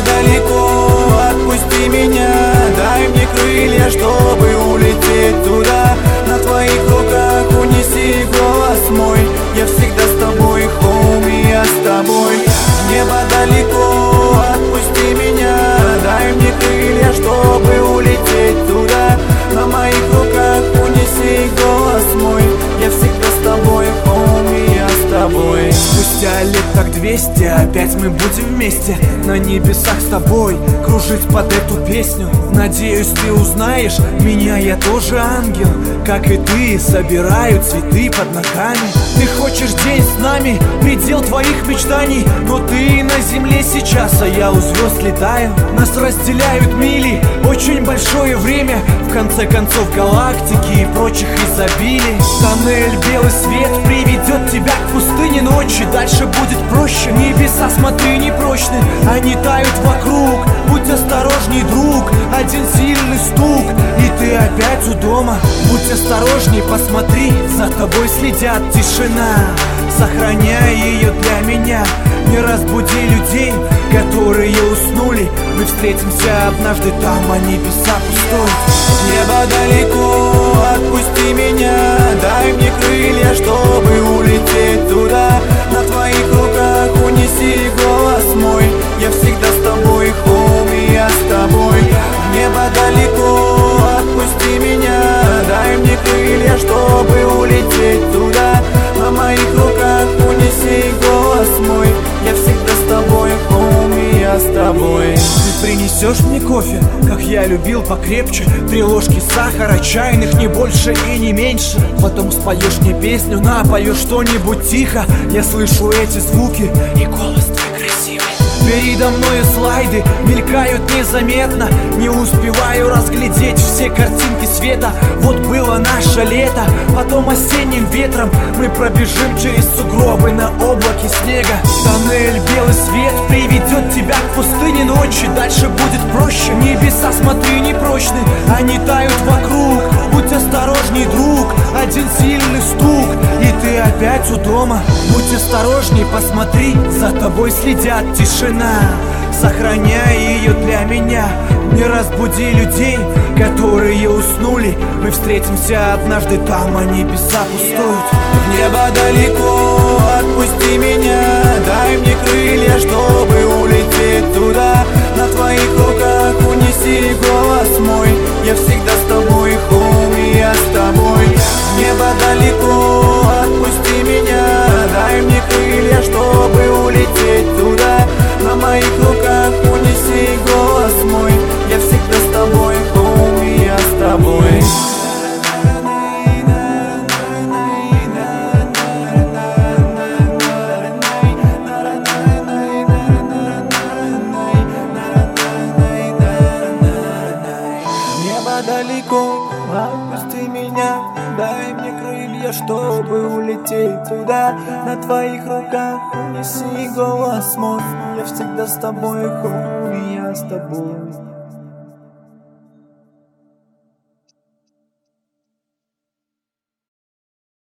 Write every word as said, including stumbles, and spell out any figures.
далеко, отпусти меня, дай мне крылья, чтобы улететь туда. На твоих руках унеси голос мой, я всегда с тобой, хоуми, я с тобой. Небо далеко, отпусти меня, дай мне крылья, чтобы улететь туда. На моих руках унеси голос мой, я всегда с тобой, хоуми, я с тобой. Спустя лет так двести опять мы будем вместе на небесах с тобой кружить под эту песню. Надеюсь, ты узнаешь меня, я тоже ангел, как и ты, собираю цветы под ногами. Ты хочешь день с нами, предел твоих мечтаний, но ты на земле сейчас, а я у звезд летаю. Нас разделяют мили, очень большое время, в конце концов галактики и прочих изобилий. Тоннель, белый свет приведет тебя к пустыне ночи, дальше будет проще. Небеса, смотри, непрочны, они тают вокруг. Будь осторожней, друг, один сильный стук, и ты опять у дома. Будь осторожней, посмотри, за тобой следят. Тишина, сохраняй ее для меня. Не разбуди людей, которые уснули. Мы встретимся однажды там, а небеса пустуют. Небо далеко, отпусти меня, дай мне крылья, чтобы улететь туда. На твоих руках унеси голос мой, я всегда с тобой, хоуми, я с тобой. Небо далеко, отпусти меня, дай мне крылья, чтобы улететь туда. На моих руках унеси голос мой, я всегда с тобой, хоуми, я с тобой. Ты принесешь мне кофе, как я любил, покрепче. Три ложки сахара, чайных не больше и не меньше. Потом споешь мне песню, напоешь что-нибудь тихо. Я слышу эти звуки, и голос твой красивый. Передо мною слайды мелькают незаметно, не успеваю разглядеть все картинки света. Вот было наше лето, потом осенним ветром мы пробежим через сугробы на облаке снега. Тоннель, белый свет приведет тебя к пустыне ночи, дальше будет проще. Небеса, смотри, непрочны, они тают вокруг. Будь осторожней, друг, один сильный стук, и ты опять у дома. Будь осторожней, посмотри, за тобой следят. Тишина, сохраняй ее для меня. Не разбуди людей, которые уснули. Мы встретимся однажды там, а небеса пустуют. Небо далеко, отпусти меня, дай мне крылья, чтобы улететь туда. На твоих руках унеси голос мой, я всегда с тобой, хоуми, я с тобой. Небо далеко, отпусти меня, дай мне крылья, чтобы улететь туда. На моих руках унеси голос мой, я всегда с тобой, хоуми, я с тобой. Небо далеко, отпусти меня, дай мне крылья, чтобы улететь туда. На твоих руках унеси голос мой, я всегда с тобой, хоуми, я с тобой.